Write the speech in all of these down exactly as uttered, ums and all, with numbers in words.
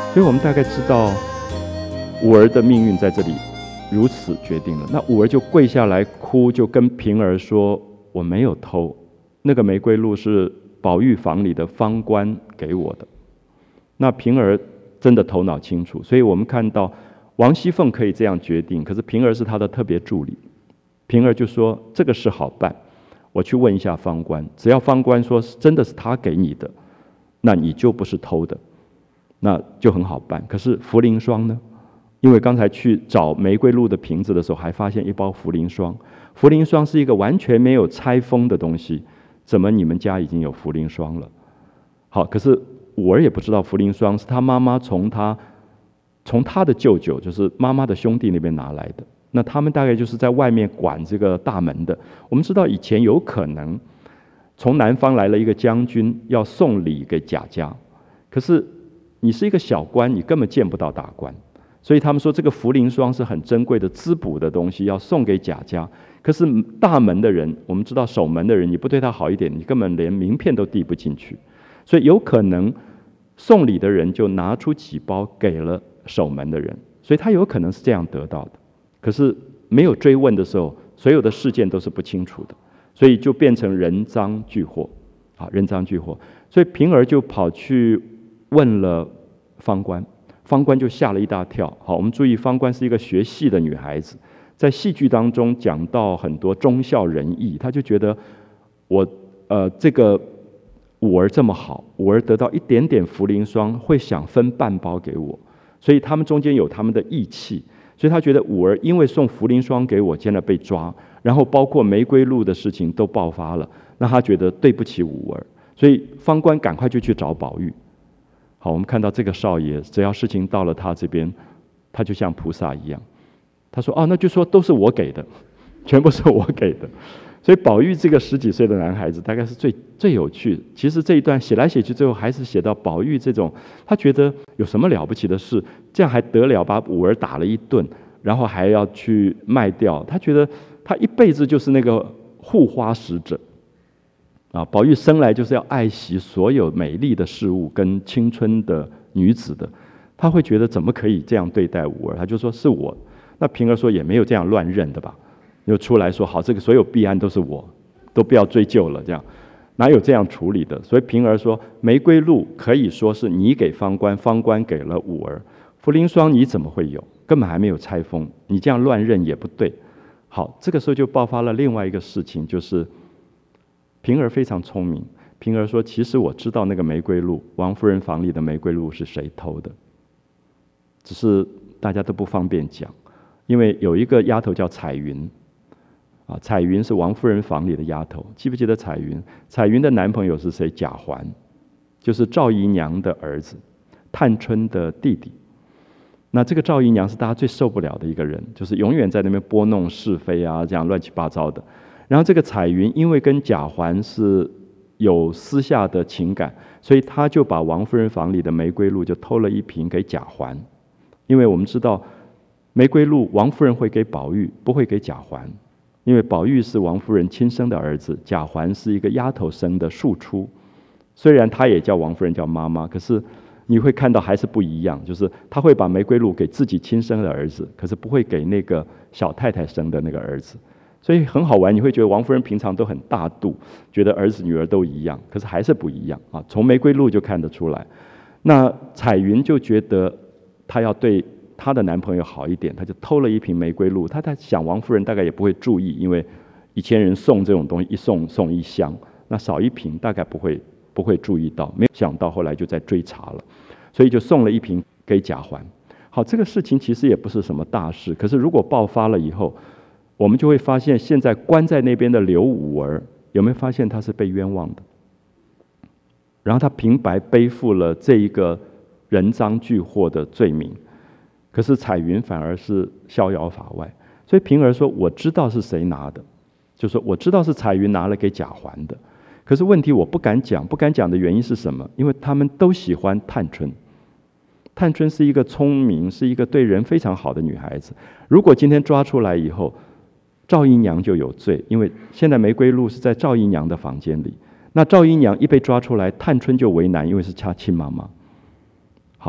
所以我们大概知道五儿的命运在这里如此决定了。那五儿就跪下来哭，就跟平儿说：“我没有偷，那个玫瑰露是宝玉房里的方官给我的。”那平儿真的头脑清楚，所以我们看到王熙凤可以这样决定，可是平儿是她的特别助理。平儿就说：“这个事好办，我去问一下方官，只要方官说真的是他给你的，那你就不是偷的，那就很好办。可是茯苓霜呢？因为刚才去找玫瑰露的瓶子的时候，还发现一包茯苓霜。茯苓霜是一个完全没有拆封的东西，怎么你们家已经有茯苓霜了？好，可是五儿也不知道茯苓霜是他妈妈从他从他的舅舅，就是妈妈的兄弟那边拿来的。那他们大概就是在外面管这个大门的。我们知道以前有可能从南方来了一个将军要送礼给贾家，可是你是一个小官，你根本见不到大官，所以他们说这个茯苓霜是很珍贵的滋补的东西，要送给贾家。可是大门的人，我们知道守门的人，你不对他好一点，你根本连名片都递不进去。所以有可能送礼的人就拿出几包给了守门的人，所以他有可能是这样得到的。可是没有追问的时候，所有的事件都是不清楚的，所以就变成人赃俱获，啊，人赃俱获。所以平儿就跑去问了方官，方官就吓了一大跳。好，我们注意，方官是一个学戏的女孩子，在戏剧当中讲到很多忠孝仁义，她就觉得我呃这个五儿这么好，五儿得到一点点茯苓霜，会想分半包给我，所以他们中间有他们的义气。所以他觉得五儿因为送茯苓霜给我，现在被抓，然后包括玫瑰露的事情都爆发了，那他觉得对不起五儿，所以方官赶快就去找宝玉。好，我们看到这个少爷，只要事情到了他这边，他就像菩萨一样，他说：“哦，那就说都是我给的，全部是我给的。”所以宝玉这个十几岁的男孩子，大概是最最有趣。其实这一段写来写去，最后还是写到宝玉这种，他觉得有什么了不起的事，这样还得了，把五儿打了一顿，然后还要去卖掉。他觉得他一辈子就是那个护花使者啊！宝玉生来就是要爱惜所有美丽的事物跟青春的女子的，他会觉得怎么可以这样对待五儿？他就说是我。那平儿说也没有这样乱认的吧？就出来说好，这个所有弊案都是我，都不要追究了，这样哪有这样处理的？所以平儿说，玫瑰露可以说是你给方官，方官给了五儿，茯苓霜你怎么会有？根本还没有拆封，你这样乱认也不对。好，这个时候就爆发了另外一个事情，就是平儿非常聪明。平儿说，其实我知道那个玫瑰露，王夫人房里的玫瑰露是谁偷的，只是大家都不方便讲，因为有一个丫头叫彩云。啊，彩云是王夫人房里的丫头，记不记得彩云？彩云的男朋友是谁？贾环，就是赵姨娘的儿子，探春的弟弟。那这个赵姨娘是大家最受不了的一个人，就是永远在那边拨弄是非啊，这样乱七八糟的。然后这个彩云因为跟贾环是有私下的情感，所以他就把王夫人房里的玫瑰露就偷了一瓶给贾环，因为我们知道玫瑰露王夫人会给宝玉，不会给贾环。因为宝玉是王夫人亲生的儿子，贾环是一个丫头生的庶出，虽然他也叫王夫人叫妈妈，可是你会看到还是不一样，就是他会把玫瑰露给自己亲生的儿子，可是不会给那个小太太生的那个儿子，所以很好玩。你会觉得王夫人平常都很大度，觉得儿子女儿都一样，可是还是不一样啊，从玫瑰露就看得出来。那彩云就觉得她要对她的男朋友好一点，她就偷了一瓶玫瑰露。她在想，王夫人大概也不会注意，因为以前人送这种东西，一送送一箱，那少一瓶大概不会不会注意到。没有想到后来就在追查了，所以就送了一瓶给贾环。好，这个事情其实也不是什么大事，可是如果爆发了以后，我们就会发现，现在关在那边的刘五儿，有没有发现他是被冤枉的？然后他平白背负了这一个人赃俱获的罪名。可是彩云反而是逍遥法外，所以平儿说：“我知道是谁拿的，就说我知道是彩云拿了给贾环的。可是问题我不敢讲，不敢讲的原因是什么？因为他们都喜欢探春。探春是一个聪明，是一个对人非常好的女孩子。如果今天抓出来以后，赵姨娘就有罪，因为现在玫瑰露是在赵姨娘的房间里。那赵姨娘一被抓出来，探春就为难，因为是她亲妈妈。好。”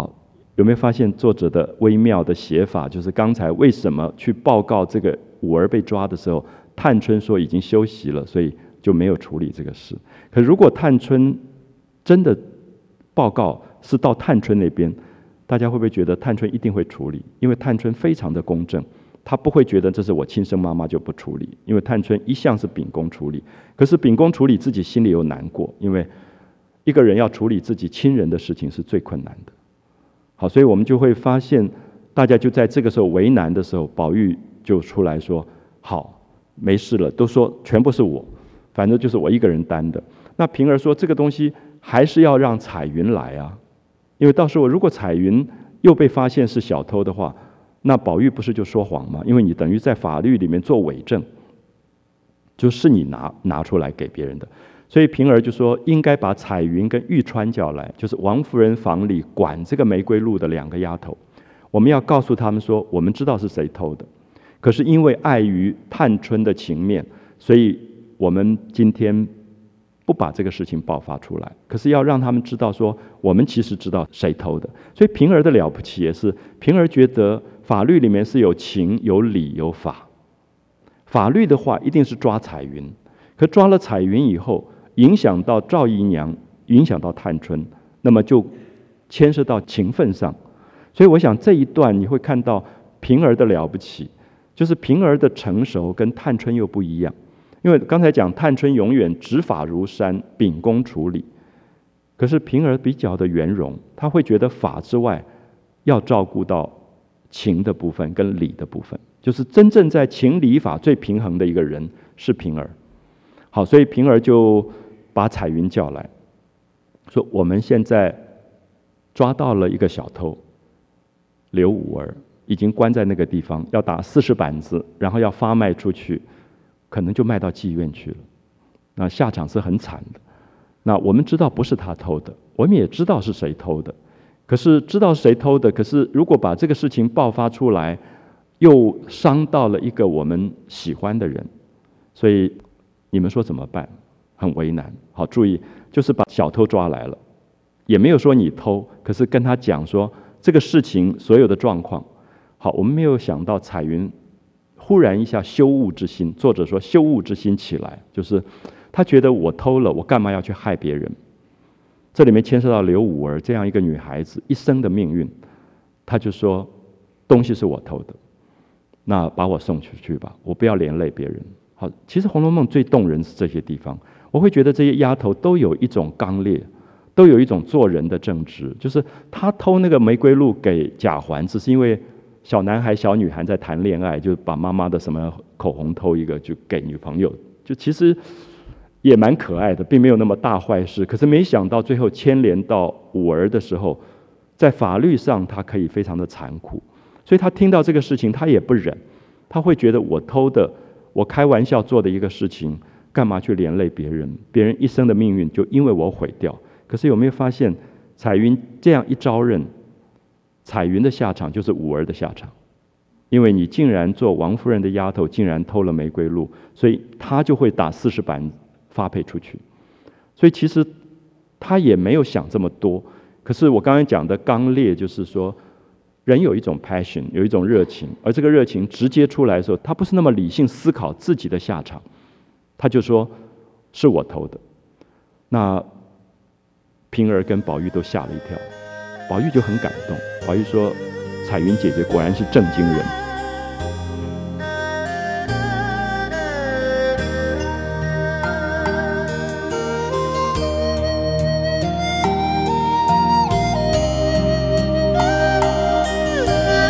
有没有发现作者的微妙的写法？就是刚才为什么去报告这个五儿被抓的时候，探春说已经休息了，所以就没有处理这个事。可如果探春真的报告是到探春那边，大家会不会觉得探春一定会处理？因为探春非常的公正，她不会觉得这是我亲生妈妈就不处理，因为探春一向是秉公处理。可是秉公处理自己心里又难过，因为一个人要处理自己亲人的事情是最困难的。好，所以我们就会发现，大家就在这个时候为难的时候，宝玉就出来说：“好，没事了，都说全部是我，反正就是我一个人担的。”那平儿说：“这个东西还是要让彩云来啊，因为到时候如果彩云又被发现是小偷的话，那宝玉不是就说谎吗？因为你等于在法律里面做伪证，就是你拿拿出来给别人的。”所以平儿就说应该把彩云跟玉钏叫来，就是王夫人房里管这个玫瑰露的两个丫头，我们要告诉他们说，我们知道是谁偷的，可是因为碍于探春的情面，所以我们今天不把这个事情爆发出来，可是要让他们知道说，我们其实知道谁偷的。所以平儿的了不起也是，平儿觉得法律里面是有情有理有法，法律的话一定是抓彩云，可抓了彩云以后，影响到赵姨娘，影响到探春，那么就牵涉到情分上。所以我想这一段你会看到平儿的了不起，就是平儿的成熟跟探春又不一样。因为刚才讲探春永远执法如山，秉公处理，可是平儿比较的圆融，她会觉得法之外要照顾到情的部分跟理的部分，就是真正在情理法最平衡的一个人是平儿。好，所以平儿就把彩云叫来，说我们现在抓到了一个小偷刘五儿，已经关在那个地方，要打四十板子，然后要发卖出去，可能就卖到妓院去了，那下场是很惨的。那我们知道不是他偷的，我们也知道是谁偷的，可是知道谁偷的，可是如果把这个事情爆发出来，又伤到了一个我们喜欢的人，所以你们说怎么办？很为难。好，注意，就是把小偷抓来了，也没有说你偷，可是跟他讲说这个事情所有的状况。好，我们没有想到彩云忽然一下羞恶之心，作者说羞恶之心起来，就是他觉得我偷了，我干嘛要去害别人？这里面牵涉到刘五儿这样一个女孩子一生的命运，他就说东西是我偷的，那把我送出去吧，我不要连累别人。好，其实《红楼梦》最动人是这些地方，我会觉得这些丫头都有一种刚烈，都有一种做人的正直。就是她偷那个玫瑰露给贾环，只是因为小男孩、小女孩在谈恋爱，就把妈妈的什么口红偷一个就给女朋友，就其实也蛮可爱的，并没有那么大坏事。可是没想到最后牵连到五儿的时候，在法律上他可以非常的残酷，所以他听到这个事情他也不忍，他会觉得我偷的。我开玩笑做的一个事情，干嘛去连累别人？别人一生的命运就因为我毁掉。可是有没有发现，彩云这样一招认，彩云的下场就是五儿的下场，因为你竟然做王夫人的丫头，竟然偷了玫瑰露，所以她就会打四十板发配出去。所以其实她也没有想这么多。可是我刚才讲的刚烈，就是说。人有一种 passion， 有一种热情，而这个热情直接出来的时候，他不是那么理性思考自己的下场，他就说是我偷的。那平儿跟宝玉都吓了一跳，宝玉就很感动，宝玉说彩云姐姐果然是正经人。